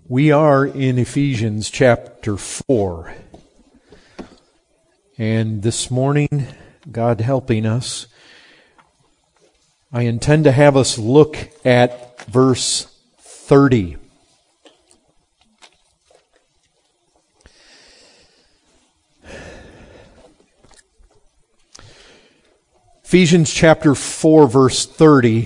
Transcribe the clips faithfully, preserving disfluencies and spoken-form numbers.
We are in Ephesians chapter four. And this morning, God helping us, I intend to have us look at verse thirty. Ephesians chapter four, verse thirty.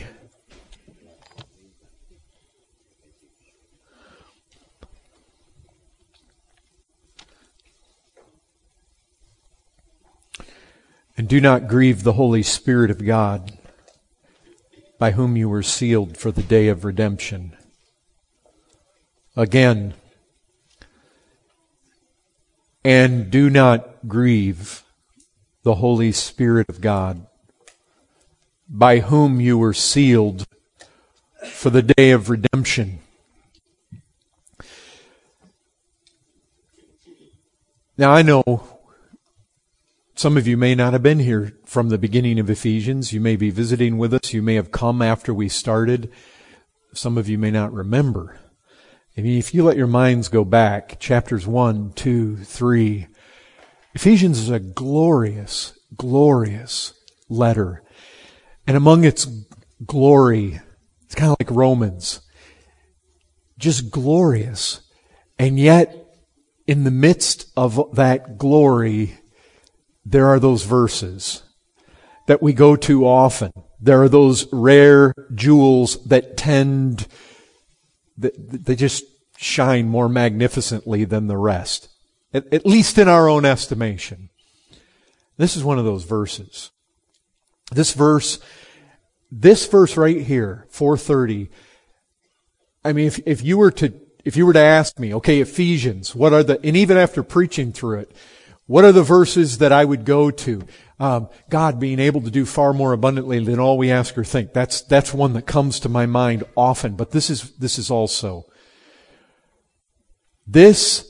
And do not grieve the Holy Spirit of God, by whom you were sealed for the day of redemption. Again, and do not grieve the Holy Spirit of God, by whom you were sealed for the day of redemption. Now I know some of you may not have been here from the beginning of Ephesians. You may be visiting with us. You may have come after we started. Some of you may not remember. I mean, if you let your minds go back, chapters one, two, three, Ephesians is a glorious, glorious letter. And among its glory, it's kind of like Romans. Just glorious. And yet, in the midst of that glory, there are those verses that we go to often. There are those rare jewels that tend, they just shine more magnificently than the rest. At, at least in our own estimation. This is one of those verses. This verse, this verse right here, four thirty. I mean, if, if you were to, if you were to ask me, okay, Ephesians, what are the, and even after preaching through it, what are the verses that I would go to? Um, God being able to do far more abundantly than all we ask or think. That's, that's one that comes to my mind often. But this is, this is also. This,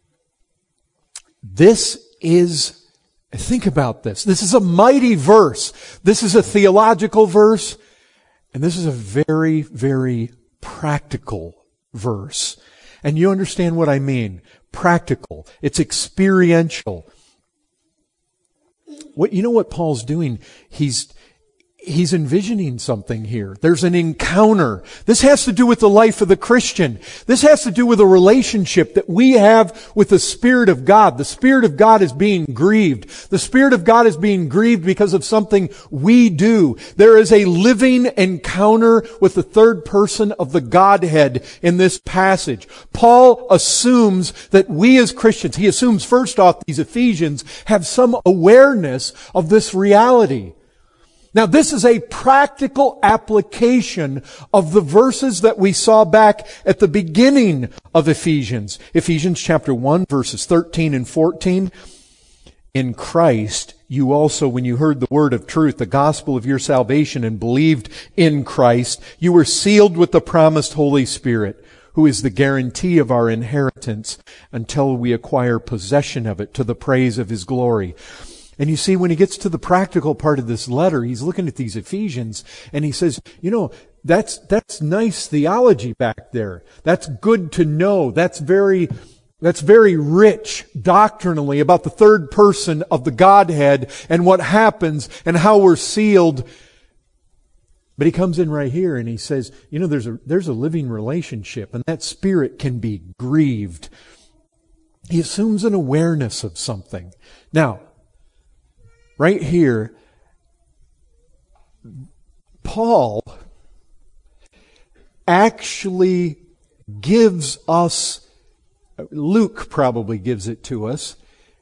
this is, think about this. This is a mighty verse. This is a theological verse. And this is a very, very practical verse. And you understand what I mean. Practical. It's experiential. What, you know what Paul's doing? He's, he's envisioning something here. There's an encounter. This has to do with the life of the Christian. This has to do with a relationship that we have with the Spirit of God. The Spirit of God is being grieved. The Spirit of God is being grieved because of something we do. There is a living encounter with the third person of the Godhead in this passage. Paul assumes that we as Christians, he assumes first off these Ephesians have some awareness of this reality. Now, this is a practical application of the verses that we saw back at the beginning of Ephesians. Ephesians chapter one, verses thirteen and fourteen. In Christ, you also, when you heard the word of truth, the gospel of your salvation, and believed in Christ, you were sealed with the promised Holy Spirit, who is the guarantee of our inheritance until we acquire possession of it to the praise of His glory. And you see, when he gets to the practical part of this letter, he's looking at these Ephesians, and he says, you know, that's, that's nice theology back there. That's good to know. That's very, that's very rich doctrinally about the third person of the Godhead and what happens and how we're sealed. But he comes in right here and he says, you know, there's a, there's a living relationship, and that spirit can be grieved. He assumes an awareness of something. Now, right here, Paul actually gives us, Luke probably gives it to us,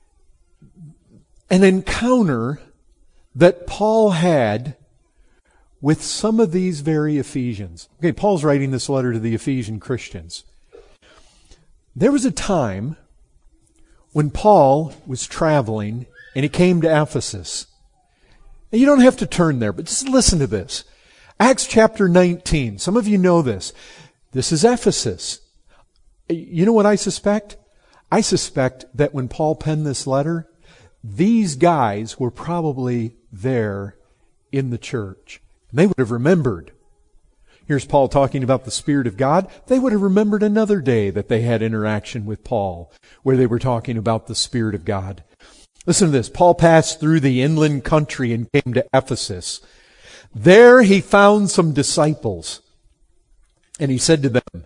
an encounter that Paul had with some of these very Ephesians. Okay, Paul's writing this letter to the Ephesian Christians. There was a time when Paul was traveling and he came to Ephesus. Now, you don't have to turn there, but just listen to this. Acts chapter nineteen. Some of you know this. This is Ephesus. You know what I suspect? I suspect that when Paul penned this letter, these guys were probably there in the church. And they would have remembered. Here's Paul talking about the Spirit of God. They would have remembered another day that they had interaction with Paul, where they were talking about the Spirit of God. Listen to this. Paul passed through the inland country and came to Ephesus. There he found some disciples, and he said to them,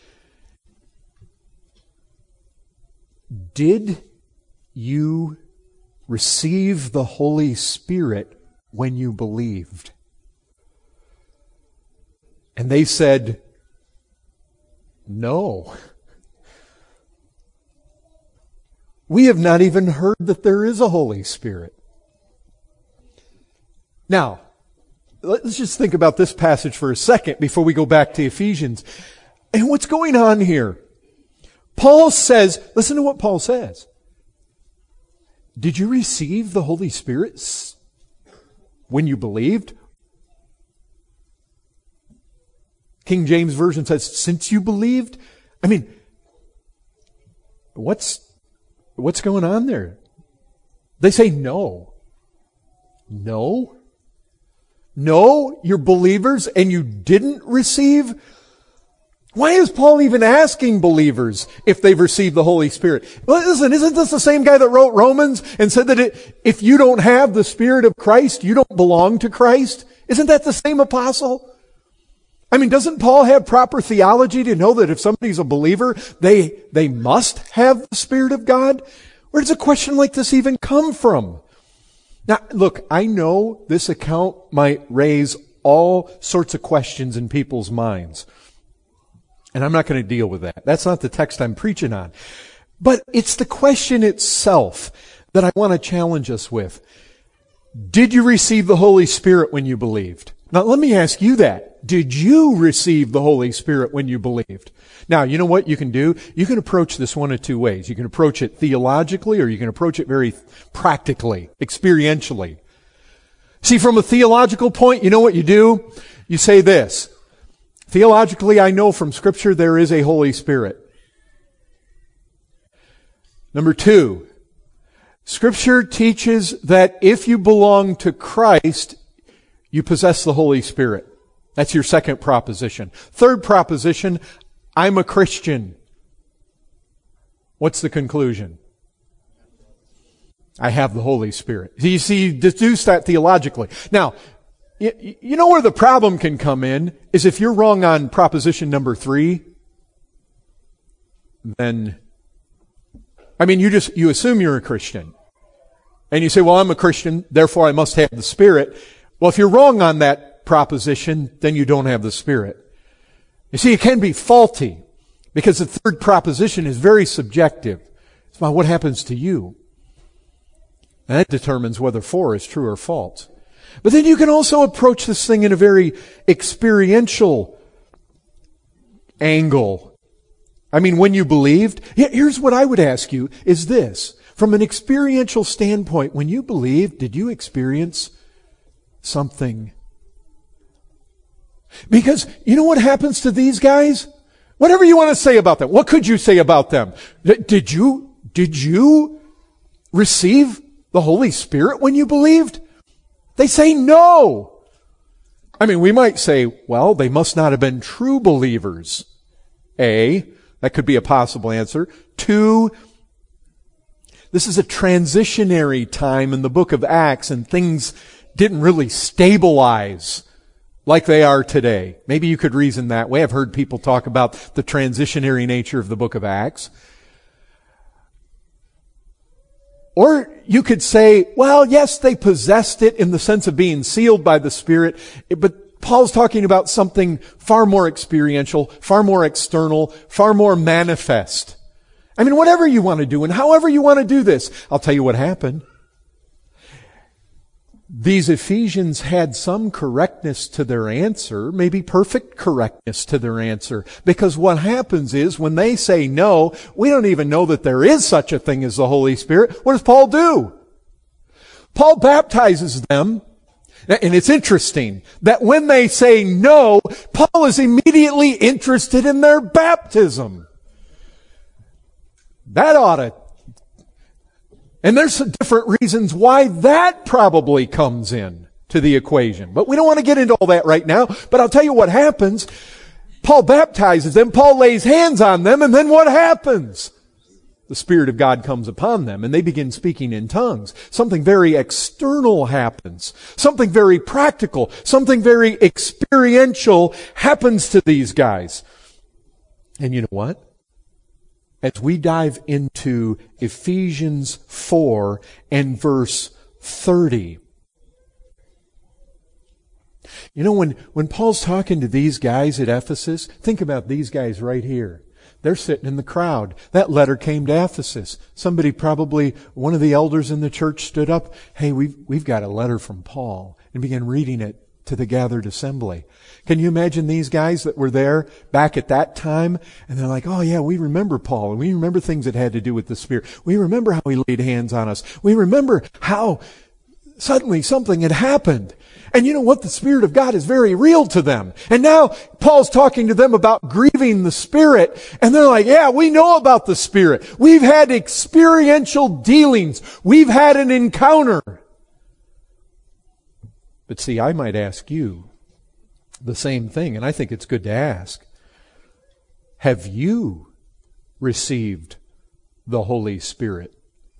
"Did you receive the Holy Spirit when you believed?" And they said, "No. We have not even heard that there is a Holy Spirit." Now, let's just think about this passage for a second before we go back to Ephesians. And what's going on here? Paul says, listen to what Paul says. Did you receive the Holy Spirit when you believed? King James Version says, since you believed? I mean, what's, what's going on there? They say no. No? No, you're believers and you didn't receive? Why is Paul even asking believers if they've received the Holy Spirit? Well, listen, isn't this the same guy that wrote Romans and said that it, if you don't have the Spirit of Christ, you don't belong to Christ? Isn't that the same apostle? I mean, doesn't Paul have proper theology to know that if somebody's a believer, they, they must have the Spirit of God? Where does a question like this even come from? Now, look, I know this account might raise all sorts of questions in people's minds. And I'm not going to deal with that. That's not the text I'm preaching on. But it's the question itself that I want to challenge us with. Did you receive the Holy Spirit when you believed? Now, let me ask you that. Did you receive the Holy Spirit when you believed? Now, you know what you can do? You can approach this one of two ways. You can approach it theologically, or you can approach it very practically, experientially. See, from a theological point, you know what you do? You say this. Theologically, I know from Scripture there is a Holy Spirit. Number two, Scripture teaches that if you belong to Christ, you possess the Holy Spirit. That's your second proposition. Third proposition, I'm a Christian. What's the conclusion? I have the Holy Spirit. You see, you deduce that theologically. Now, you, you know where the problem can come in is if you're wrong on proposition number three, then, I mean, you just, you assume you're a Christian. And you say, well, I'm a Christian, therefore I must have the Spirit. Well, if you're wrong on that proposition, then you don't have the Spirit. You see, it can be faulty because the third proposition is very subjective. It's about what happens to you. And that determines whether four is true or false. But then you can also approach this thing in a very experiential angle. I mean, when you believed, here's what I would ask you is this. From an experiential standpoint, when you believed, did you experience something? Because you know what happens to these guys? Whatever you want to say about them. What could you say about them? Did you, did you receive the Holy Spirit when you believed? They say no. I mean, we might say, well, they must not have been true believers. A, that could be a possible answer. Two, this is a transitionary time in the book of Acts and things didn't really stabilize like they are today. Maybe you could reason that way. I've heard people talk about the transitionary nature of the book of Acts. Or you could say, well, yes, they possessed it in the sense of being sealed by the Spirit, but Paul's talking about something far more experiential, far more external, far more manifest. I mean, whatever you want to do and however you want to do this, I'll tell you what happened. These Ephesians had some correctness to their answer, maybe perfect correctness to their answer. Because what happens is when they say no, we don't even know that there is such a thing as the Holy Spirit. What does Paul do? Paul baptizes them. And it's interesting that when they say no, Paul is immediately interested in their baptism. That ought to And there's some different reasons why that probably comes in to the equation. But we don't want to get into all that right now. But I'll tell you what happens. Paul baptizes them, Paul lays hands on them, and then what happens? The Spirit of God comes upon them, and they begin speaking in tongues. Something very external happens. Something very practical, something very experiential happens to these guys. And you know what? As we dive into Ephesians four and verse thirty, you know, when, when Paul's talking to these guys at Ephesus, think about these guys right here. They're sitting in the crowd. That letter came to Ephesus. Somebody, probably one of the elders in the church, stood up. Hey, we've, we've got a letter from Paul, and began reading it to the gathered assembly. Can you imagine these guys that were there back at that time? And they're like, oh yeah, we remember Paul, and we remember things that had to do with the Spirit. We remember how he laid hands on us. We remember how suddenly something had happened. And you know what? The Spirit of God is very real to them. And now Paul's talking to them about grieving the Spirit. And they're like, yeah, we know about the Spirit. We've had experiential dealings. We've had an encounter. But see, I might ask you the same thing, and I think it's good to ask. Have you received the Holy Spirit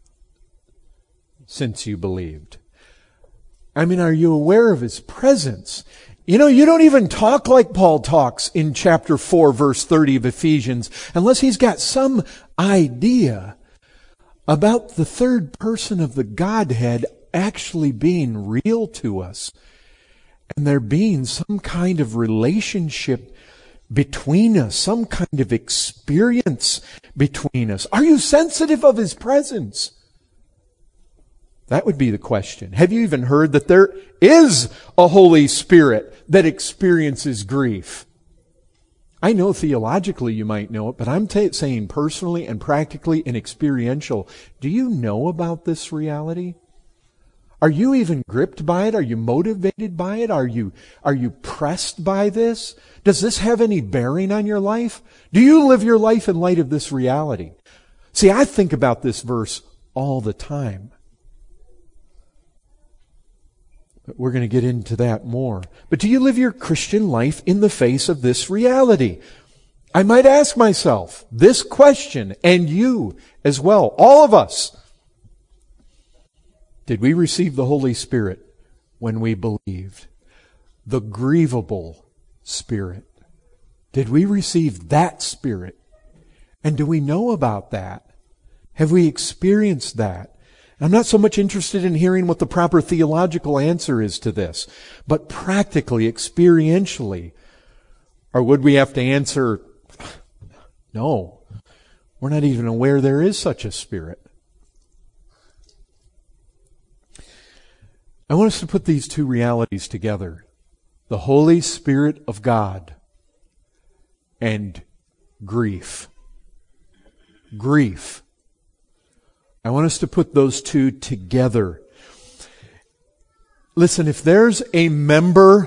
since you believed? I mean, are you aware of His presence? You know, you don't even talk like Paul talks in chapter four, verse thirty of Ephesians, unless he's got some idea about the third person of the Godhead actually being real to us, and there being some kind of relationship between us, some kind of experience between us. Are you sensitive of His presence? That would be the question. Have you even heard that there is a Holy Spirit that experiences grief? I know theologically you might know it, but I'm t- saying personally and practically and experiential. Do you know about this reality? Are you even gripped by it? Are you motivated by it? Are you, are you pressed by this? Does this have any bearing on your life? Do you live your life in light of this reality? See, I think about this verse all the time. But we're going to get into that more. But do you live your Christian life in the face of this reality? I might ask myself this question, and you as well, all of us. Did we receive the Holy Spirit when we believed? The grievable Spirit. Did we receive that Spirit? And do we know about that? Have we experienced that? I'm not so much interested in hearing what the proper theological answer is to this, but practically, experientially. Or would we have to answer, no, we're not even aware there is such a Spirit? I want us to put these two realities together. The Holy Spirit of God and grief. Grief. I want us to put those two together. Listen, if there's a member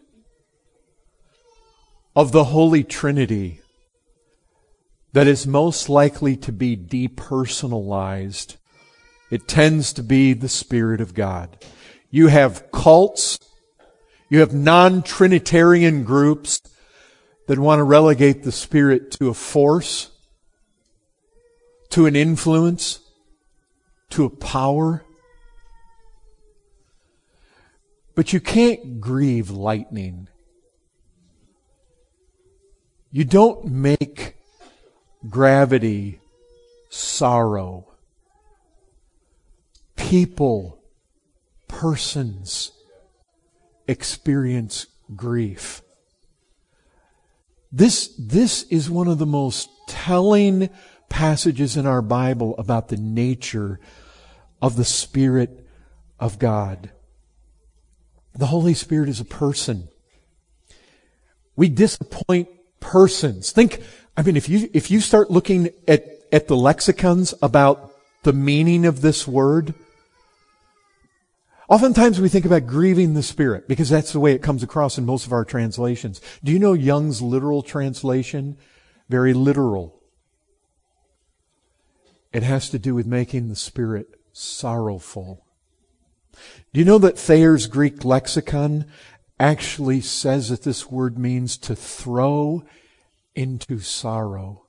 of the Holy Trinity that is most likely to be depersonalized, it tends to be the Spirit of God. You have cults, you have non-Trinitarian groups that want to relegate the Spirit to a force, to an influence, to a power. But you can't grieve lightning. You don't make gravity sorrow. People, persons experience grief. This, this is one of the most telling passages in our Bible about the nature of the Spirit of God. The Holy Spirit is a person. We disappoint persons. Think, I mean, if you, if you start looking at, at the lexicons about the meaning of this word, oftentimes we think about grieving the Spirit because that's the way it comes across in most of our translations. Do you know Young's literal translation? Very literal. It has to do with making the Spirit sorrowful. Do you know that Thayer's Greek lexicon actually says that this word means to throw into sorrow?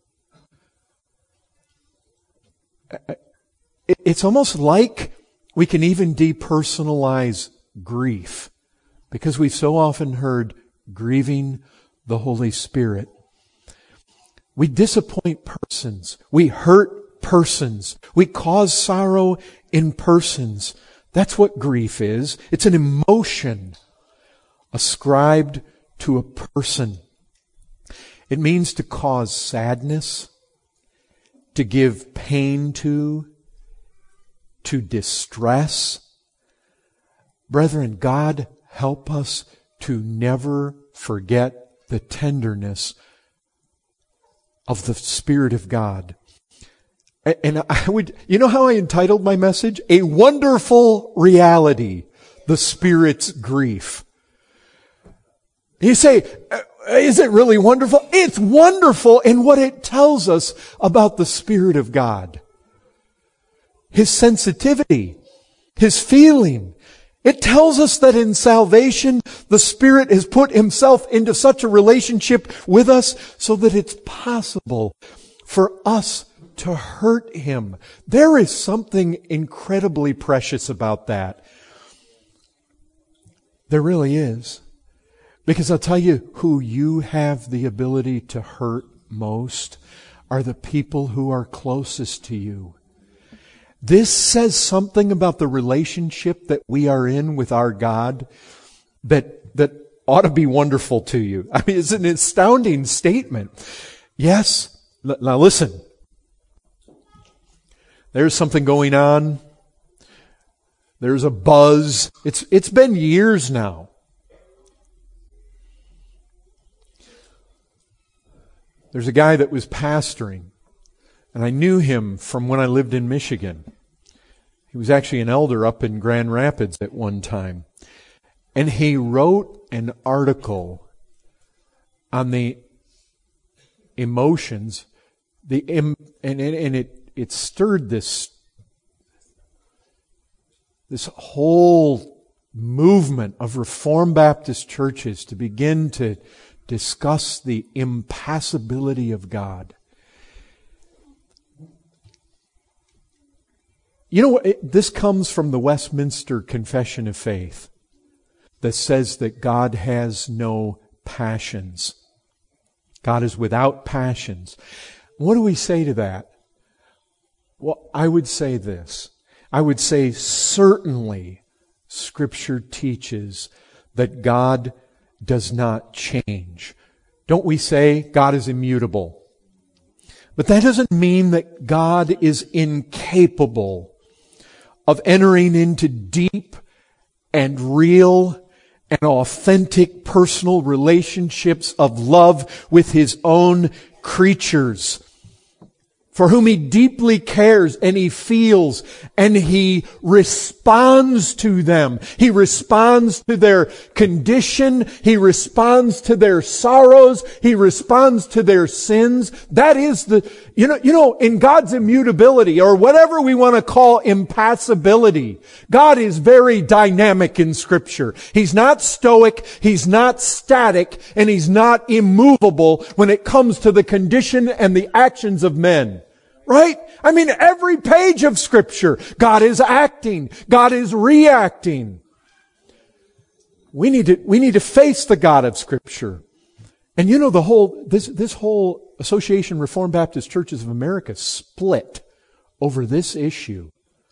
It's almost like we can even depersonalize grief, because we've so often heard grieving the Holy Spirit. We disappoint persons. We hurt persons. We cause sorrow in persons. That's what grief is. It's an emotion ascribed to a person. It means to cause sadness, to give pain to, to distress. Brethren, God help us to never forget the tenderness of the Spirit of God. And I would, you know how I entitled my message? A Wonderful Reality, the Spirit's Grief. You say, is it really wonderful? It's wonderful in what it tells us about the Spirit of God. His sensitivity, His feeling. It tells us that in salvation, the Spirit has put Himself into such a relationship with us so that it's possible for us to hurt Him. There is something incredibly precious about that. There really is. Because I'll tell you, who you have the ability to hurt most are the people who are closest to you. This says something about the relationship that we are in with our God that, that ought to be wonderful to you. I mean, it's an astounding statement. Yes. Now listen. There's something going on. There's a buzz. It's, it's been years now. There's a guy that was pastoring, and I knew him from when I lived in Michigan. He was actually an elder up in Grand Rapids at one time. And he wrote an article on the emotions, the and, and it, it stirred this, this whole movement of Reformed Baptist churches to begin to discuss the impassibility of God. You know what? It, this comes from the Westminster Confession of Faith that says that God has no passions. God is without passions. What do we say to that? Well, I would say this. I would say certainly Scripture teaches that God does not change. Don't we say God is immutable? But that doesn't mean that God is incapable of entering into deep and real and authentic personal relationships of love with His own creatures, for whom He deeply cares, and He feels, and He responds to them. He responds to their condition. He responds to their sorrows. He responds to their sins. That is the, you know, you know, in God's immutability, or whatever we want to call impassibility, God is very dynamic in Scripture. He's not stoic, He's not static, and He's not immovable when it comes to the condition and the actions of men. Right? I mean, every page of Scripture, God is acting. God is reacting. We need to, we need to face the God of Scripture. And you know, the whole, this, this whole Association Reformed Baptist Churches of America split over this issue.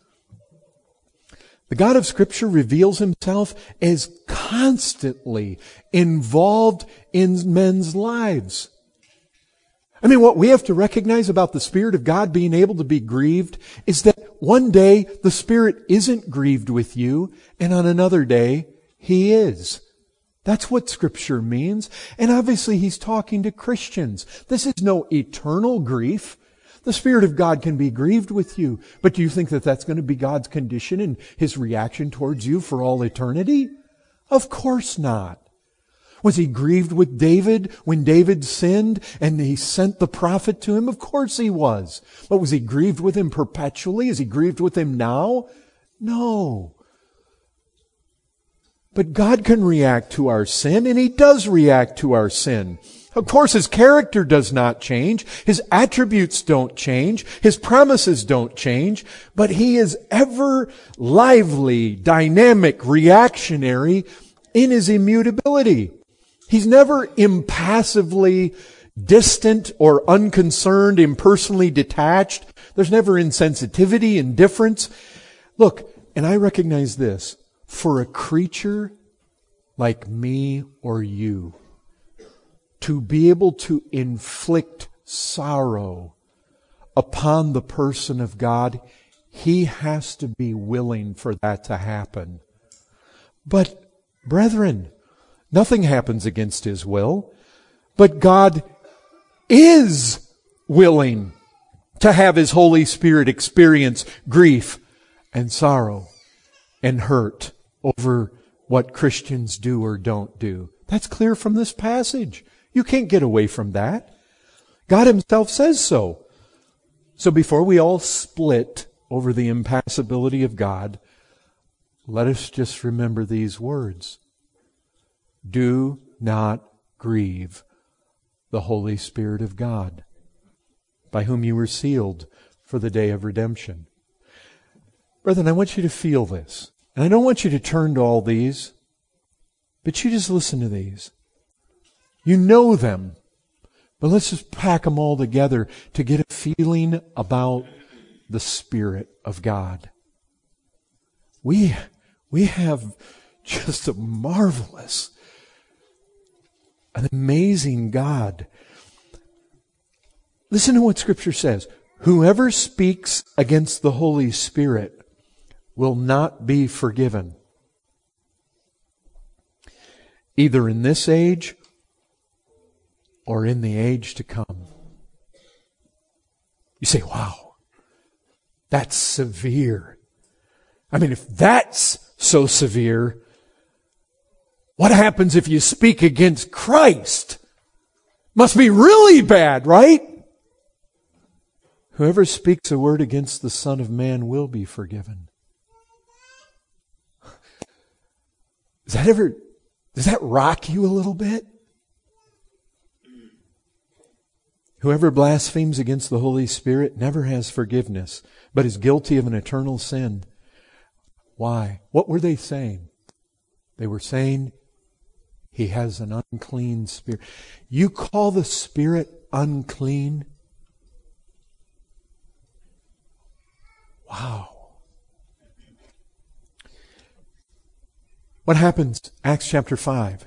The God of Scripture reveals Himself as constantly involved in men's lives. I mean, what we have to recognize about the Spirit of God being able to be grieved is that one day the Spirit isn't grieved with you, and on another day He is. That's what Scripture means. And obviously He's talking to Christians. This is no eternal grief. The Spirit of God can be grieved with you. But do you think that that's going to be God's condition and His reaction towards you for all eternity? Of course not. Was He grieved with David when David sinned and He sent the prophet to him? Of course He was. But was He grieved with him perpetually? Is He grieved with him now? No. But God can react to our sin, and He does react to our sin. Of course, His character does not change. His attributes don't change. His promises don't change. But He is ever lively, dynamic, reactionary in His immutability. He's never impassively distant or unconcerned, impersonally detached. There's never insensitivity, indifference. Look, and I recognize this, for a creature like me or you, to be able to inflict sorrow upon the person of God, He has to be willing for that to happen. But, brethren, nothing happens against His will, but God is willing to have His Holy Spirit experience grief and sorrow and hurt over what Christians do or don't do. That's clear from this passage. You can't get away from that. God Himself says so. So before we all split over the impassibility of God, let us just remember these words. Do not grieve the Holy Spirit of God, by whom you were sealed for the day of redemption. Brethren, I want you to feel this. And I don't want you to turn to all these, but you just listen to these. You know them, but let's just pack them all together to get a feeling about the Spirit of God. We, we have just a marvelous, an amazing God. Listen to what Scripture says. Whoever speaks against the Holy Spirit will not be forgiven, either in this age or in the age to come. You say, wow, that's severe. I mean, if that's so severe, what happens if you speak against Christ? Must be really bad, right? Whoever speaks a word against the Son of Man will be forgiven. Does that ever, does that rock you a little bit? Whoever blasphemes against the Holy Spirit never has forgiveness, but is guilty of an eternal sin. Why? What were they saying? They were saying he has an unclean spirit. You call the Spirit unclean? Wow. What happens? Acts chapter five.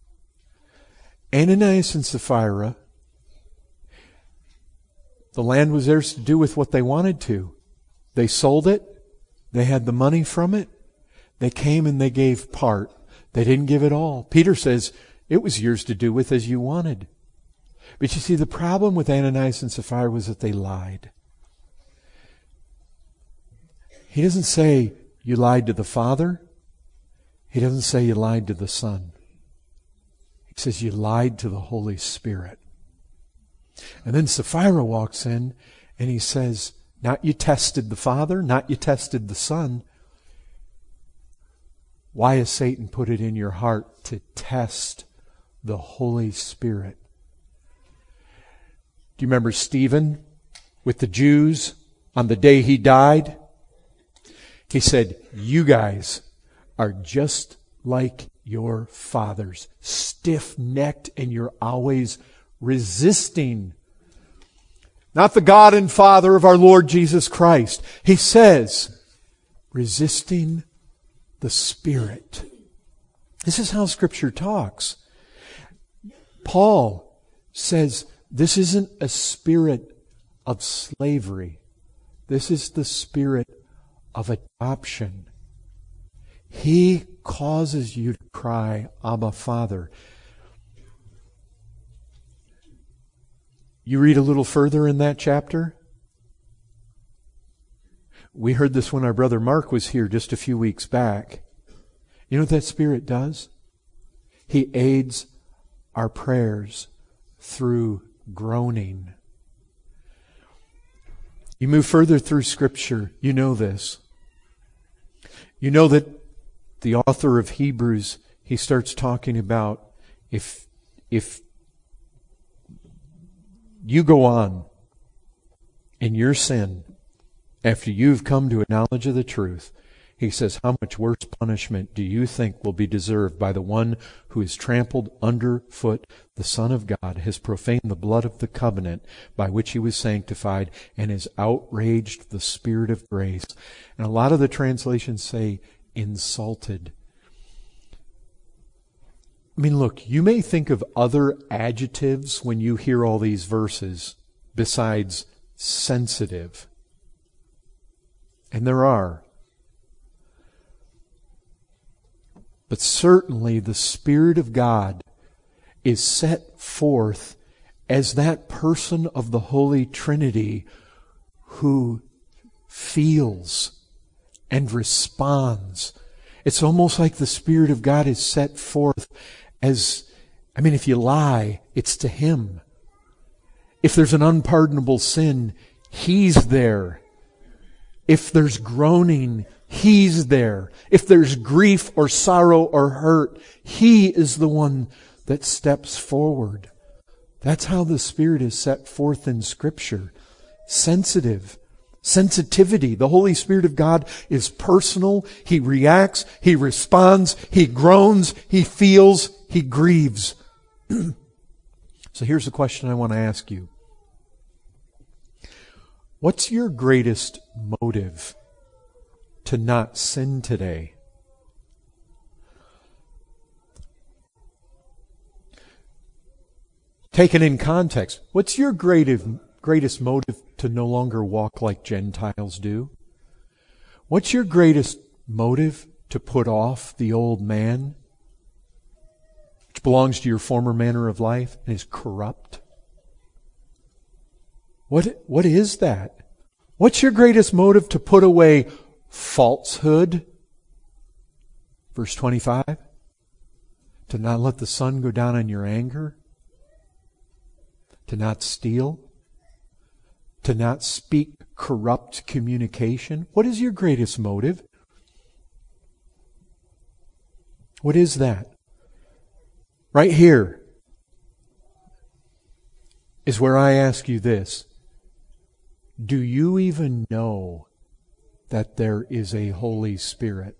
Ananias and Sapphira, the land was theirs to do with what they wanted to. They sold it. They had the money from it. They came and they gave part. They didn't give it all. Peter says, it was yours to do with as you wanted. But you see, the problem with Ananias and Sapphira was that they lied. He doesn't say you lied to the Father. He doesn't say you lied to the Son. He says you lied to the Holy Spirit. And then Sapphira walks in and he says, not you tested the Father, not you tested the Son. Why has Satan put it in your heart to test the Holy Spirit? Do you remember Stephen with the Jews on the day he died? He said, you guys are just like your fathers, stiff-necked, and you're always resisting. Not the God and Father of our Lord Jesus Christ. He says, resisting the Spirit. This is how Scripture talks. Paul says, this isn't a spirit of slavery. This is the spirit of adoption. He causes you to cry, Abba, Father. You read a little further in that chapter. We heard this when our brother Mark was here just a few weeks back. You know what that Spirit does? He aids our prayers through groaning. You move further through Scripture, you know this. You know that the author of Hebrews, he starts talking about if, if you go on in your sin after you've come to a knowledge of the truth, he says, how much worse punishment do you think will be deserved by the one who has trampled underfoot the Son of God, has profaned the blood of the covenant by which he was sanctified, and has outraged the Spirit of grace? And a lot of the translations say, insulted. I mean, look, you may think of other adjectives when you hear all these verses besides sensitive. And there are. But certainly the Spirit of God is set forth as that person of the Holy Trinity who feels and responds. It's almost like the Spirit of God is set forth as, I mean, if you lie, it's to Him. If there's an unpardonable sin, He's there. If there's groaning, He's there. If there's grief or sorrow or hurt, He is the one that steps forward. That's how the Spirit is set forth in Scripture. Sensitive. Sensitivity. The Holy Spirit of God is personal. He reacts. He responds. He groans. He feels. He grieves. So here's the question I want to ask you. What's your greatest motive to not sin today? Taken in context, what's your greatest, greatest motive to no longer walk like Gentiles do? What's your greatest motive to put off the old man, which belongs to your former manner of life and is corrupt? What, what is that? What's your greatest motive to put away falsehood? Verse twenty-five. To not let the sun go down on your anger. To not steal. To not speak corrupt communication. What is your greatest motive? What is that? Right here is where I ask you this. Do you even know that there is a Holy Spirit?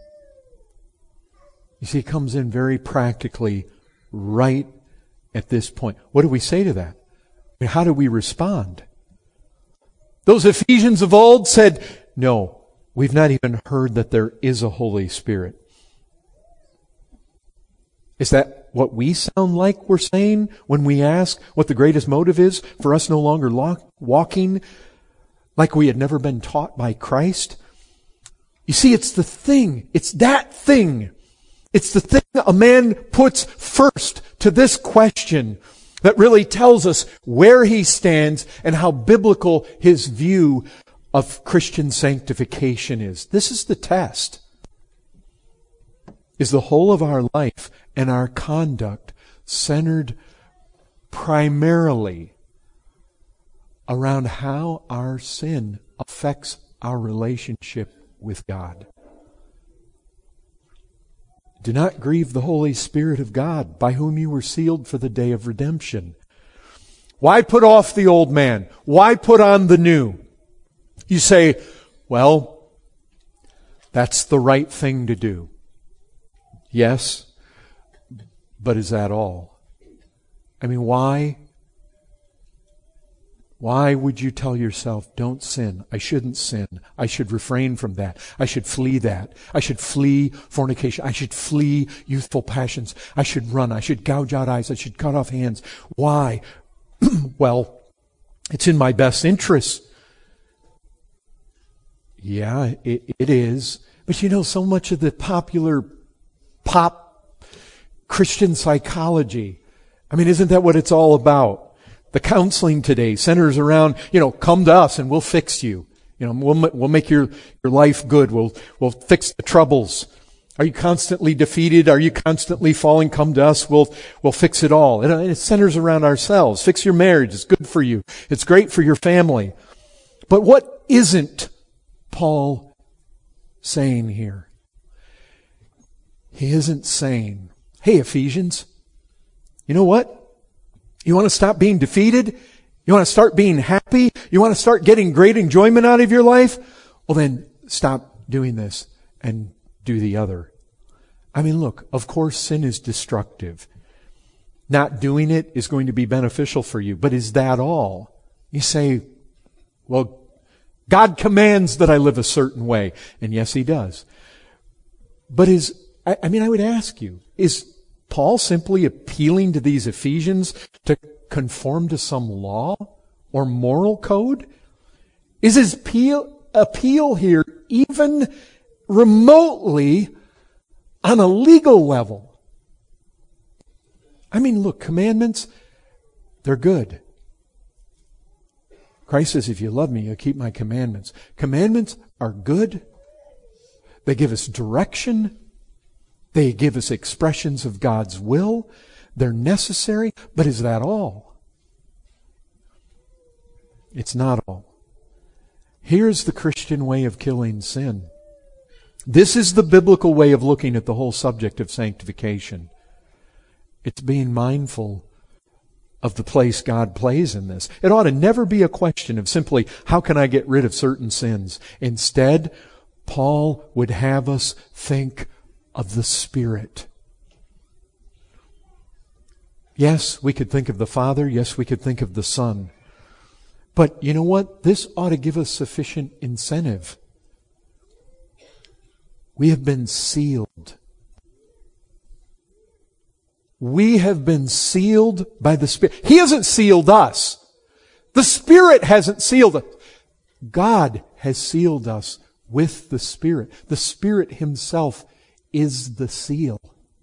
You see, it comes in very practically right at this point. What do we say to that? I mean, how do we respond? Those Ephesians of old said, no, we've not even heard that there is a Holy Spirit. Is that what we sound like we're saying when we ask what the greatest motive is for us no longer walking like we had never been taught by Christ? You see, it's the thing. It's that thing. It's the thing a man puts first to this question that really tells us where he stands and how biblical his view of Christian sanctification is. This is the test. Is the whole of our life and our conduct centered primarily around how our sin affects our relationship with God? Do not grieve the Holy Spirit of God, by whom you were sealed for the day of redemption. Why put off the old man? Why put on the new? You say, well, that's the right thing to do. Yes, but is that all? I mean, why? Why would you tell yourself, don't sin? I shouldn't sin. I should refrain from that. I should flee that. I should flee fornication. I should flee youthful passions. I should run. I should gouge out eyes. I should cut off hands. Why? Well, it's in my best interest. Yeah, it, it is. But you know, so much of the popular pop Christian psychology, I mean, isn't that what it's all about? The counseling today centers around, you know, come to us and we'll fix you. You know, we'll we'll make your, your life good. We'll we'll fix the troubles. Are you constantly defeated? Are you constantly falling? Come to us. We'll we'll fix it all. And it centers around ourselves. Fix your marriage. It's good for you. It's great for your family. But what isn't Paul saying here? He isn't saying, hey, Ephesians, you know what? You want to stop being defeated? You want to start being happy? You want to start getting great enjoyment out of your life? Well, then stop doing this and do the other. I mean, look, of course sin is destructive. Not doing it is going to be beneficial for you. But is that all? You say, well, God commands that I live a certain way. And yes, He does. But is, I, I mean, I would ask you, is Paul simply appealing to these Ephesians to conform to some law or moral code? Is his appeal, appeal here even remotely on a legal level? I mean, look, commandments, they're good. Christ says, if you love me, you'll keep my commandments. Commandments are good. They give us direction. They give us expressions of God's will. They're necessary. But is that all? It's not all. Here's the Christian way of killing sin. This is the biblical way of looking at the whole subject of sanctification. It's being mindful of the place God plays in this. It ought to never be a question of simply, how can I get rid of certain sins? Instead, Paul would have us think of the Spirit. Yes, we could think of the Father. Yes, we could think of the Son. But you know what? This ought to give us sufficient incentive. We have been sealed. We have been sealed by the Spirit. He hasn't sealed us. The Spirit hasn't sealed us. God has sealed us with the Spirit. The Spirit Himself is the seal.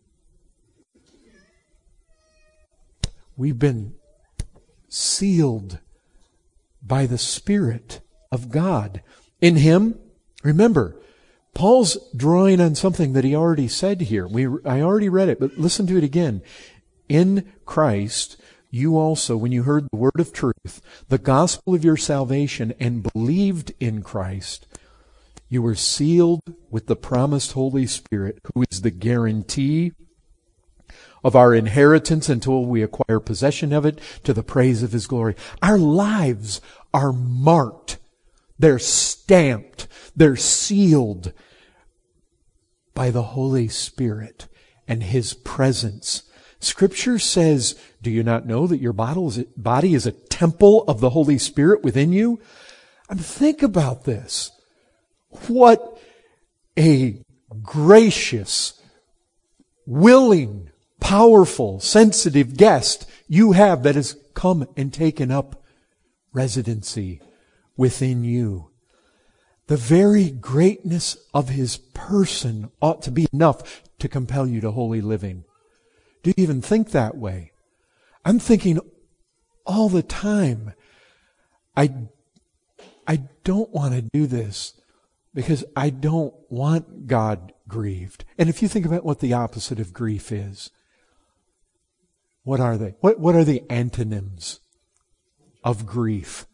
We've been sealed by the Spirit of God. In Him, remember, Paul's drawing on something that he already said here. We, I already read it, but listen to it again. In Christ, you also, when you heard the word of truth, the gospel of your salvation, and believed in Christ, you were sealed with the promised Holy Spirit, who is the guarantee of our inheritance until we acquire possession of it, to the praise of His glory. Our lives are marked. They're stamped. They're sealed by the Holy Spirit and His presence. Scripture says, do you not know that your body is a temple of the Holy Spirit within you? I mean, think about this. What a gracious, willing, powerful, sensitive guest you have that has come and taken up residency within you. The very greatness of His person ought to be enough to compel you to holy living. Do you even think that way? I'm thinking all the time, I, I don't want to do this because I don't want God grieved. And if you think about what the opposite of grief is, what are they? What, what are the antonyms of grief?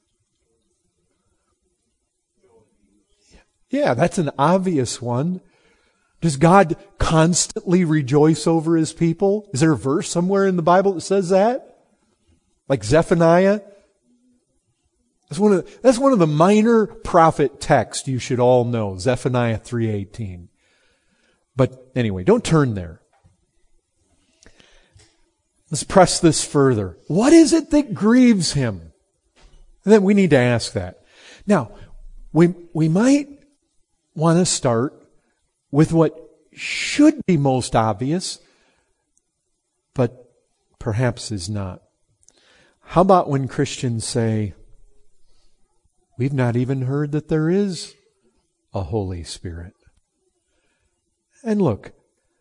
Yeah, that's an obvious one. Does God constantly rejoice over His people? Is there a verse somewhere in the Bible that says that? Like Zephaniah? That's one of the, that's one of the minor prophet texts you should all know, Zephaniah three eighteen. But anyway, don't turn there. Let's press this further. What is it that grieves Him? And then we need to ask that. Now, we we might want to start with what should be most obvious, but perhaps is not. How about when Christians say, we've not even heard that there is a Holy Spirit? And look,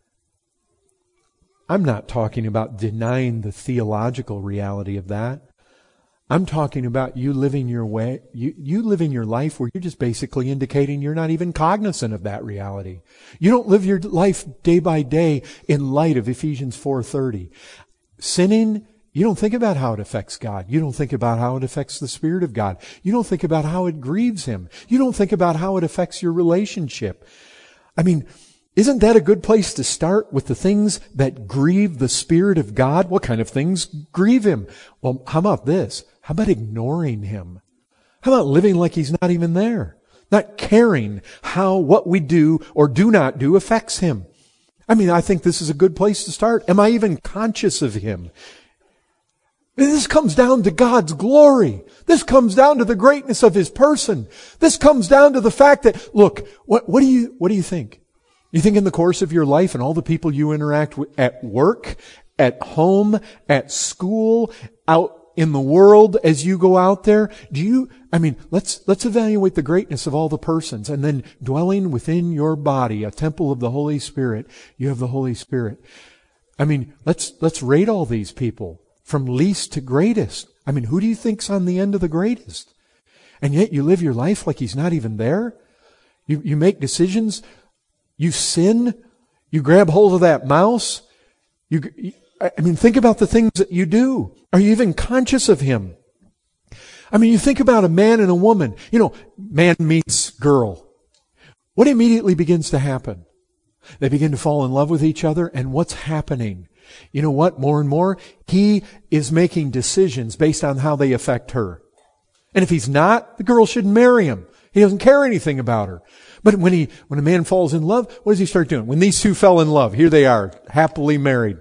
I'm not talking about denying the theological reality of that. I'm talking about you living your way, you, you living your life where you're just basically indicating you're not even cognizant of that reality. You don't live your life day by day in light of Ephesians four thirty. Sinning, you don't think about how it affects God. You don't think about how it affects the Spirit of God. You don't think about how it grieves Him. You don't think about how it affects your relationship. I mean, Isn't that a good place to start, with the things that grieve the Spirit of God? What kind of things grieve Him? Well, how about this? How about ignoring Him? How about living like He's not even there? Not caring how what we do or do not do affects Him. I mean, I think this is a good place to start. Am I even conscious of Him? This comes down to God's glory. This comes down to the greatness of His person. This comes down to the fact that, look, what, what do you, what do you think? You think in the course of your life and all the people you interact with at work, at home, at school, out in the world as you go out there, do you, I mean, let's, let's evaluate the greatness of all the persons, and then dwelling within your body, a temple of the Holy Spirit, you have the Holy Spirit. I mean, let's, let's rate all these people from least to greatest. I mean, who do you think's on the end of the greatest? And yet you live your life like He's not even there? You, you make decisions, you sin, you grab hold of that mouse, you, you I mean, think about the things that you do. Are you even conscious of Him? I mean, you think about a man and a woman. You know, man meets girl. What immediately begins to happen? They begin to fall in love with each other, and what's happening? You know what? More and more, he is making decisions based on how they affect her. And if he's not, the girl shouldn't marry him. He doesn't care anything about her. But when he, when a man falls in love, what does he start doing? When these two fell in love, here they are, happily married.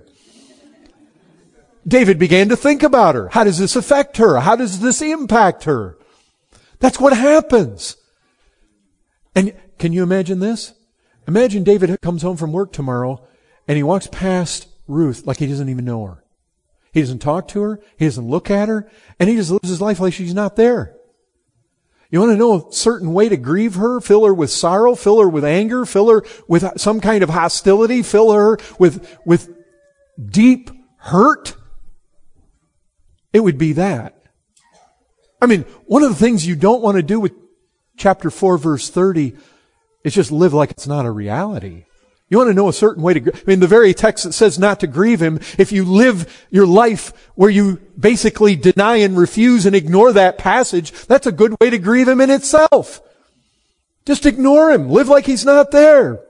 David began to think about her. How does this affect her? How does this impact her? That's what happens. And can you imagine this? Imagine David comes home from work tomorrow and he walks past Ruth like he doesn't even know her. He doesn't talk to her. He doesn't look at her. And he just lives his life like she's not there. You want to know a certain way to grieve her? Fill her with sorrow. Fill her with anger. Fill her with some kind of hostility. Fill her with, with deep hurt. It would be that. I mean, one of the things you don't want to do with chapter four, verse thirty, is just live like it's not a reality. You want to know a certain way to, I mean, the very text that says not to grieve Him, if you live your life where you basically deny and refuse and ignore that passage, that's a good way to grieve Him in itself. Just ignore Him. Live like He's not there.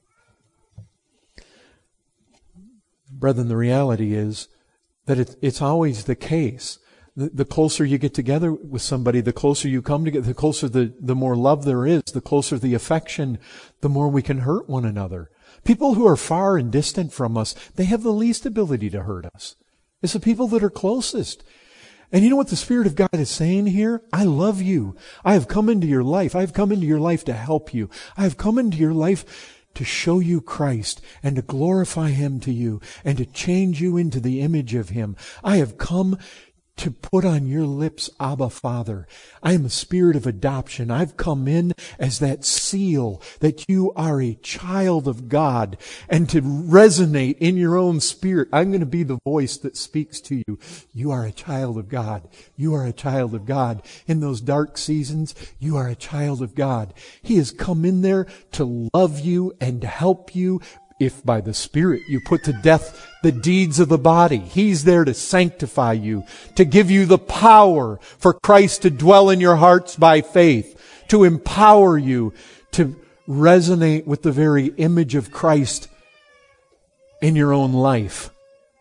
Brethren, the reality is that it, it's always the case. The, the closer you get together with somebody, the closer you come together, the closer the, the more love there is, the closer the affection, the more we can hurt one another. People who are far and distant from us, they have the least ability to hurt us. It's the people that are closest. And you know what the Spirit of God is saying here? I love you. I have come into your life. I have come into your life to help you. I have come into your life to show you Christ and to glorify Him to you and to change you into the image of Him. I have come to put on your lips, Abba, Father. I am a spirit of adoption. I've come in as that seal that you are a child of God, and to resonate in your own spirit. I'm going to be the voice that speaks to you. You are a child of God. You are a child of God. In those dark seasons, you are a child of God. He has come in there to love you and to help you. If by the Spirit you put to death the deeds of the body, He's there to sanctify you, to give you the power for Christ to dwell in your hearts by faith, to empower you to resonate with the very image of Christ in your own life.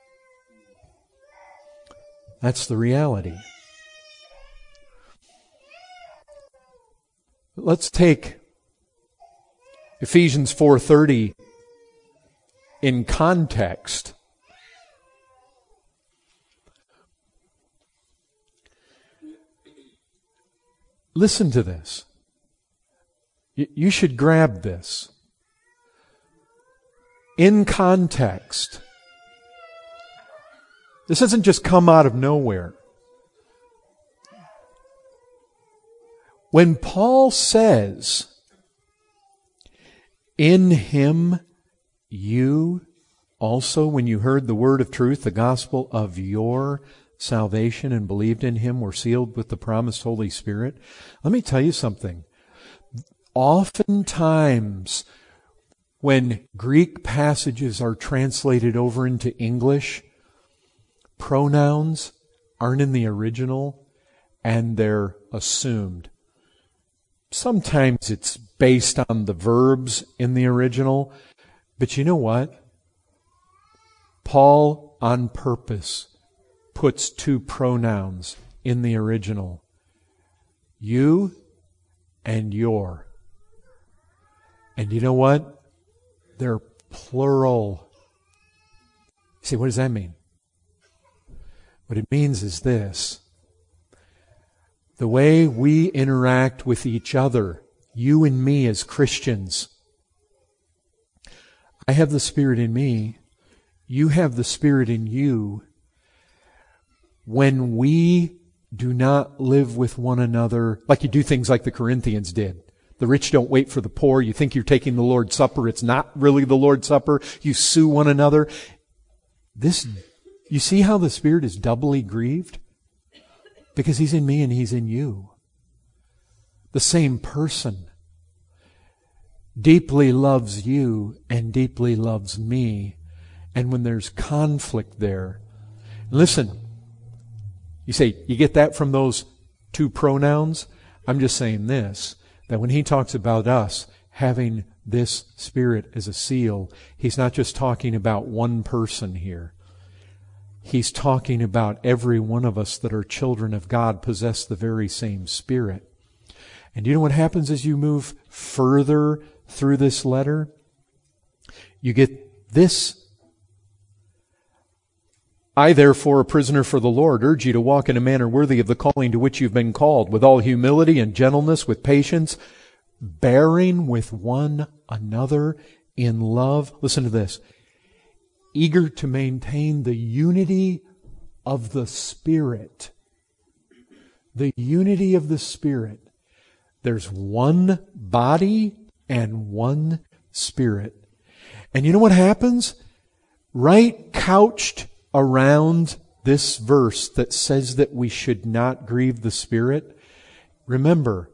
That's the reality. Let's take Ephesians four thirty in context. Listen to this. You should grab this. In context. This doesn't just come out of nowhere. When Paul says, in Him you also, when you heard the word of truth, the gospel of your salvation, and believed in Him, were sealed with the promised Holy Spirit. Let me tell you something. Oftentimes, when Greek passages are translated over into English, pronouns aren't in the original and they're assumed. Sometimes it's based on the verbs in the original, But you know what? Paul, on purpose, puts two pronouns in the original. You and your. And you know what? They're plural. You say, what does that mean? What it means is this. The way we interact with each other, you and me as Christians, I have the Spirit in me, you have the Spirit in you. When we do not live with one another, like you do things like the Corinthians did. The rich don't wait for the poor. You think you're taking the Lord's Supper. It's not really the Lord's Supper. You sue one another. This, you see how the Spirit is doubly grieved? Because He's in me and He's in you. The same person deeply loves you and deeply loves me. And when there's conflict there, listen, you say, you get that from those two pronouns? I'm just saying this, that when he talks about us having this Spirit as a seal, he's not just talking about one person here. He's talking about every one of us that are children of God possess the very same Spirit. And you know what happens as you move further through this letter? You get this. I, therefore, a prisoner for the Lord, urge you to walk in a manner worthy of the calling to which you've been called, with all humility and gentleness, with patience, bearing with one another in love. Listen to this. Eager to maintain the unity of the Spirit. The unity of the Spirit. There's one body and one Spirit. And you know what happens? Right couched around this verse that says that we should not grieve the Spirit, remember,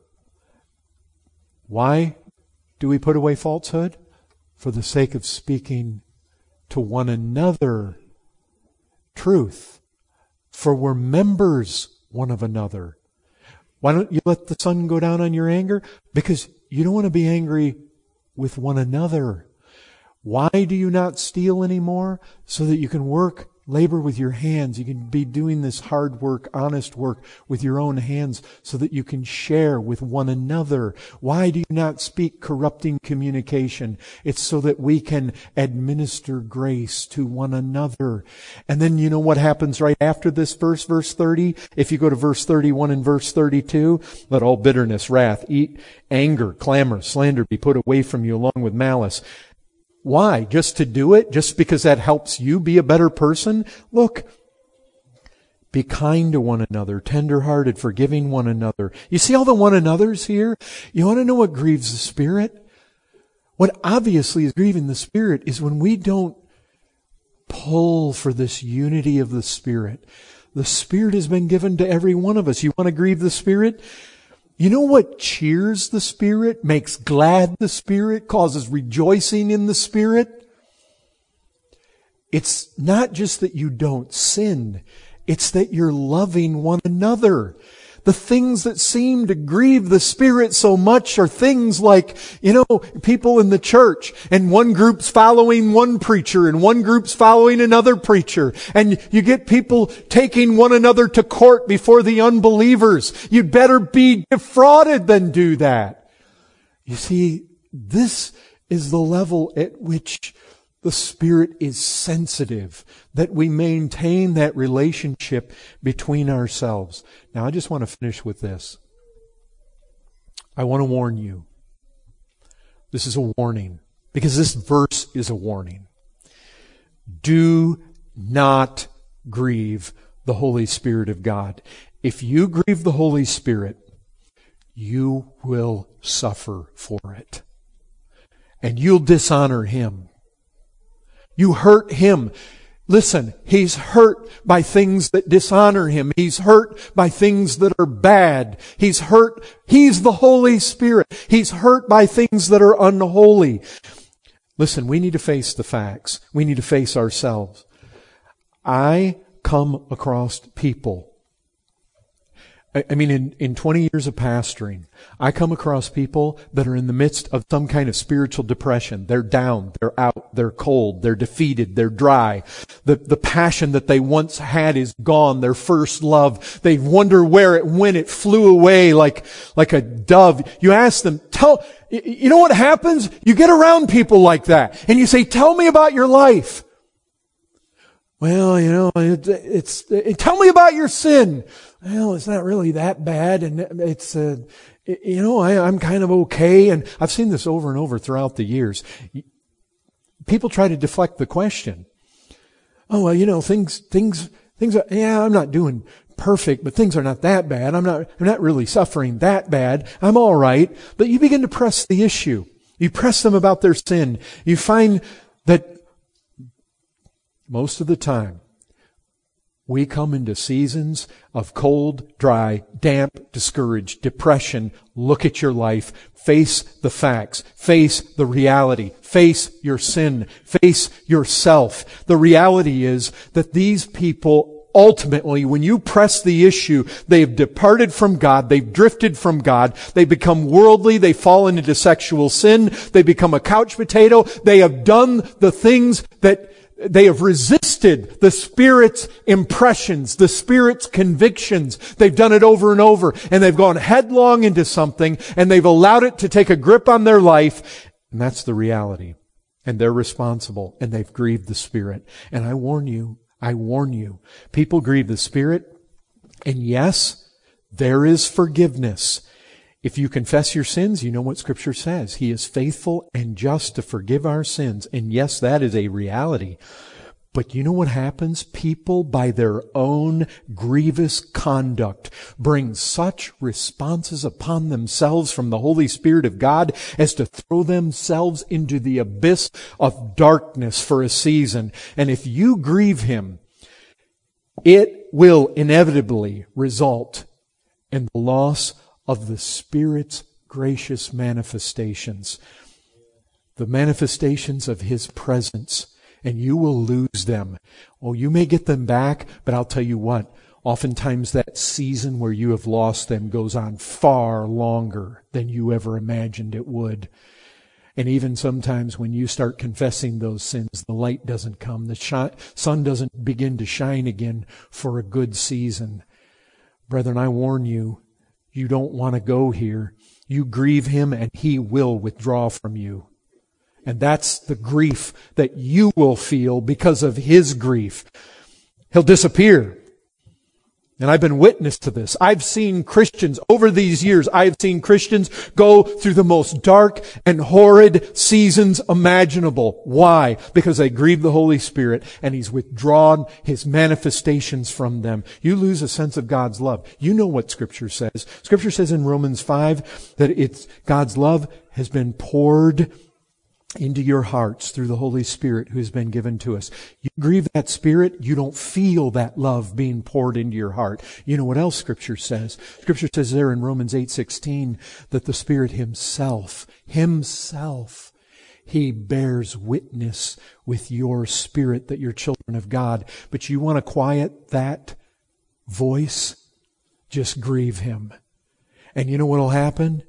why do we put away falsehood? For the sake of speaking to one another truth. For we're members one of another. Why don't you let the sun go down on your anger? Because you don't want to be angry with one another. Why do you not steal anymore? So that you can work, labor with your hands. You can be doing this hard work, honest work with your own hands so that you can share with one another. Why do you not speak corrupting communication? It's so that we can administer grace to one another. And then you know what happens right after this verse, verse thirty? If you go to verse thirty-one and verse thirty-two, let all bitterness, wrath, eat, anger, clamor, slander be put away from you along with malice. Why? Just to do it? Just because that helps you be a better person? Look, be kind to one another, tender-hearted, forgiving one another. You see all the one another's here? You want to know what grieves the Spirit? What obviously is grieving the Spirit is when we don't pull for this unity of the Spirit. The Spirit has been given to every one of us. You want to grieve the Spirit? You know what cheers the Spirit, makes glad the Spirit, causes rejoicing in the Spirit? It's not just that you don't sin. It's that you're loving one another. The things that seem to grieve the Spirit so much are things like, you know, people in the church, and one group's following one preacher and one group's following another preacher. And you get people taking one another to court before the unbelievers. You'd better be defrauded than do that. You see, this is the level at which the Spirit is sensitive, that we maintain that relationship between ourselves. Now, I just want to finish with this. I want to warn you. This is a warning, because this verse is a warning. Do not grieve the Holy Spirit of God. If you grieve the Holy Spirit, you will suffer for it. And you'll dishonor Him. You hurt Him. Listen, He's hurt by things that dishonor Him. He's hurt by things that are bad. He's hurt. He's the Holy Spirit. He's hurt by things that are unholy. Listen, we need to face the facts. We need to face ourselves. I come across people I, I mean, in, in twenty years of pastoring, I come across people that are in the midst of some kind of spiritual depression. They're down, they're out, they're cold, they're defeated, they're dry. The, the passion that they once had is gone, their first love. They wonder where it went. It flew away like, like a dove. You ask them, tell, you know what happens? You get around people like that and you say, tell me about your life. Well, you know, it, it's, it, tell me about your sin. Well, it's not really that bad, and it's, uh, you know, I, I'm kind of okay. And I've seen this over and over throughout the years. People try to deflect the question. Oh, well, you know, things, things, things are, yeah, I'm not doing perfect, but things are not that bad. I'm not, I'm not really suffering that bad. I'm all right. But you begin to press the issue. You press them about their sin. You find that most of the time, we come into seasons of cold, dry, damp, discouraged, depression. Look at your life. Face the facts. Face the reality. Face your sin. Face yourself. The reality is that these people ultimately, when you press the issue, they've departed from God. They've drifted from God. They become worldly. They've fallen into sexual sin. They become a couch potato. They have done the things that they have resisted the Spirit's impressions, the Spirit's convictions. They've done it over and over, and they've gone headlong into something, and they've allowed it to take a grip on their life, and that's the reality. And they're responsible, and they've grieved the Spirit. And I warn you, I warn you, people grieve the Spirit, and yes, there is forgiveness. If you confess your sins, you know what Scripture says. He is faithful and just to forgive our sins. And yes, that is a reality. But you know what happens? People, by their own grievous conduct, bring such responses upon themselves from the Holy Spirit of God as to throw themselves into the abyss of darkness for a season. And if you grieve Him, it will inevitably result in the loss of the Spirit's gracious manifestations, the manifestations of His presence, and you will lose them. Oh, you may get them back, but I'll tell you what, oftentimes that season where you have lost them goes on far longer than you ever imagined it would. And even sometimes when you start confessing those sins, the light doesn't come, the shi- sun doesn't begin to shine again for a good season. Brethren, I warn you, you don't want to go here. You grieve Him and He will withdraw from you. And that's the grief that you will feel because of His grief. He'll disappear. And I've been witness to this. I've seen Christians, over these years, I've seen Christians go through the most dark and horrid seasons imaginable. Why? Because they grieve the Holy Spirit and He's withdrawn His manifestations from them. You lose a sense of God's love. You know what Scripture says. Scripture says in Romans five that it's God's love has been poured into your hearts through the Holy Spirit who has been given to us. You grieve that Spirit, you don't feel that love being poured into your heart. You know what else Scripture says? Scripture says there in Romans eight sixteen that the Spirit Himself, Himself, He bears witness with your spirit that you're children of God. But you want to quiet that voice? Just grieve Him. And you know what will happen?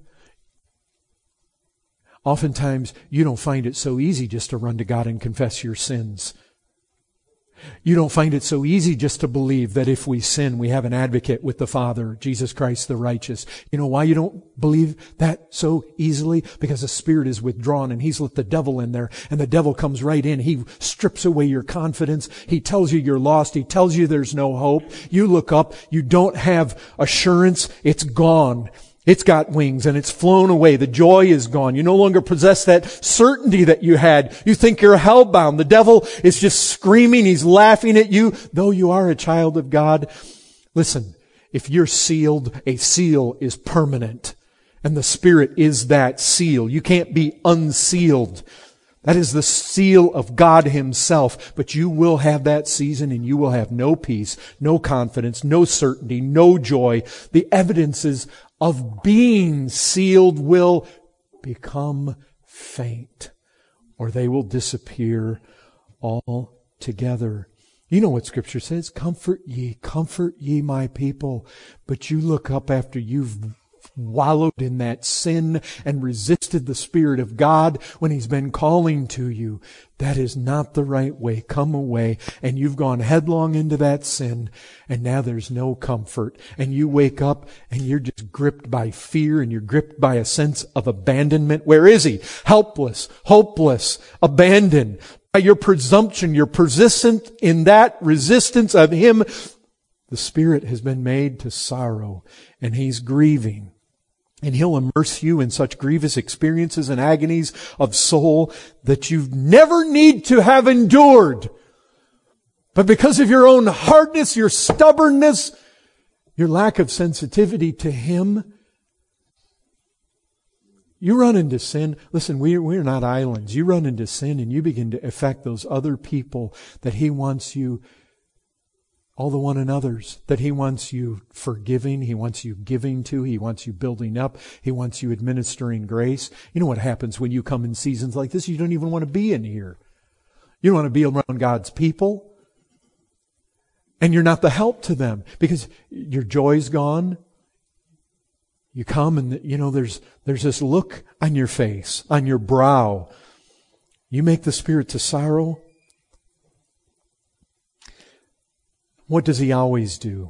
Oftentimes, you don't find it so easy just to run to God and confess your sins. You don't find it so easy just to believe that if we sin, we have an advocate with the Father, Jesus Christ the righteous. You know why you don't believe that so easily? Because the Spirit is withdrawn and He's let the devil in there, and the devil comes right in. He strips away your confidence. He tells you you're lost. He tells you there's no hope. You look up. You don't have assurance. It's gone. It's got wings and it's flown away. The joy is gone. You no longer possess that certainty that you had. You think you're hellbound. The devil is just screaming. He's laughing at you, though you are a child of God. Listen, if you're sealed, a seal is permanent. And the Spirit is that seal. You can't be unsealed. That is the seal of God Himself. But you will have that season and you will have no peace, no confidence, no certainty, no joy. The evidences of being sealed will become faint, or they will disappear altogether. You know what Scripture says, comfort ye, comfort ye my people. But you look up after you've wallowed in that sin and resisted the Spirit of God when He's been calling to you. That is not the right way. Come away. And you've gone headlong into that sin, and now there's no comfort. And you wake up and you're just gripped by fear, and you're gripped by a sense of abandonment. Where is He? Helpless, hopeless, abandoned. By your presumption, you're persistent in that resistance of Him. The Spirit has been made to sorrow, and He's grieving. And He'll immerse you in such grievous experiences and agonies of soul that you never need to have endured. But because of your own hardness, your stubbornness, your lack of sensitivity to Him, you run into sin. Listen, we, we're not islands. You run into sin and you begin to affect those other people that He wants you, all the one another's, that He wants you forgiving, He wants you giving to, He wants you building up, He wants you administering grace. You know what happens when you come in seasons like this? You don't even want to be in here. You don't want to be around God's people. And you're not the help to them because your joy's gone. You come and, you know, there's there's this look on your face, on your brow. You make the Spirit to sorrow. What does He always do?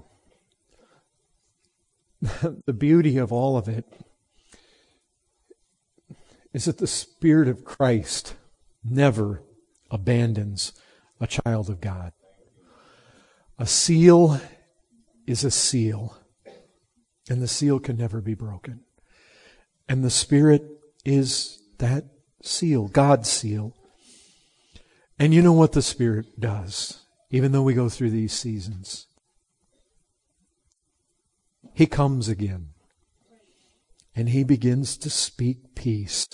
The beauty of all of it is that the Spirit of Christ never abandons a child of God. A seal is a seal, and the seal can never be broken. And the Spirit is that seal, God's seal. And you know what the Spirit does? Even though we go through these seasons, He comes again. And He begins to speak peace.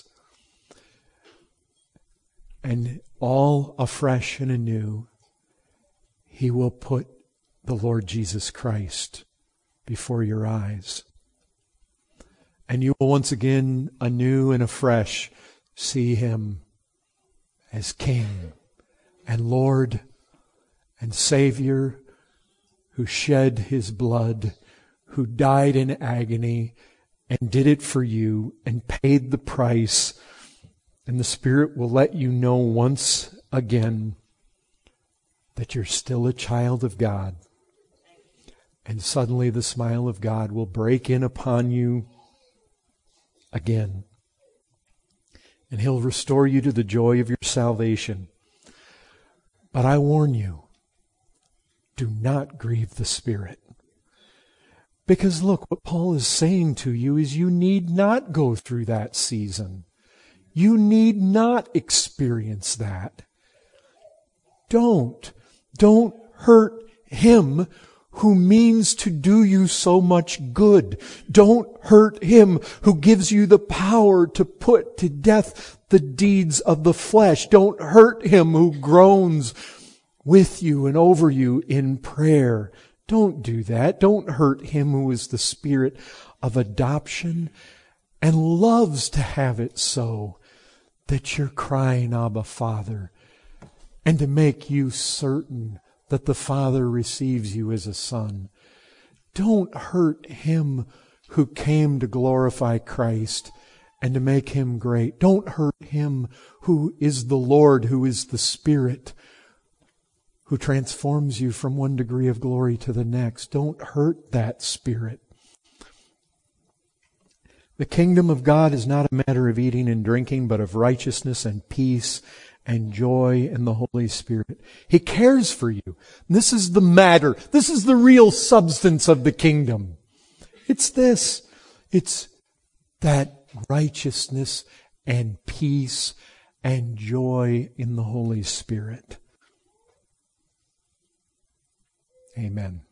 And all afresh and anew, He will put the Lord Jesus Christ before your eyes. And you will once again, anew and afresh, see Him as King and Lord and Savior, who shed His blood, who died in agony and did it for you and paid the price. And the Spirit will let you know once again that you're still a child of God. And suddenly the smile of God will break in upon you again. And He'll restore you to the joy of your salvation. But I warn you, do not grieve the Spirit. Because look, what Paul is saying to you is you need not go through that season. You need not experience that. Don't. Don't hurt Him who means to do you so much good. Don't hurt Him who gives you the power to put to death the deeds of the flesh. Don't hurt Him who groans with you and over you in prayer. Don't do that. Don't hurt Him who is the Spirit of adoption and loves to have it so that you're crying, Abba, Father, and to make you certain that the Father receives you as a son. Don't hurt Him who came to glorify Christ and to make Him great. Don't hurt Him who is the Lord, who is the Spirit, who transforms you from one degree of glory to the next. Don't hurt that Spirit. The kingdom of God is not a matter of eating and drinking, but of righteousness and peace and joy in the Holy Spirit. He cares for you. This is the matter. This is the real substance of the kingdom. It's this. It's that righteousness and peace and joy in the Holy Spirit. Amen.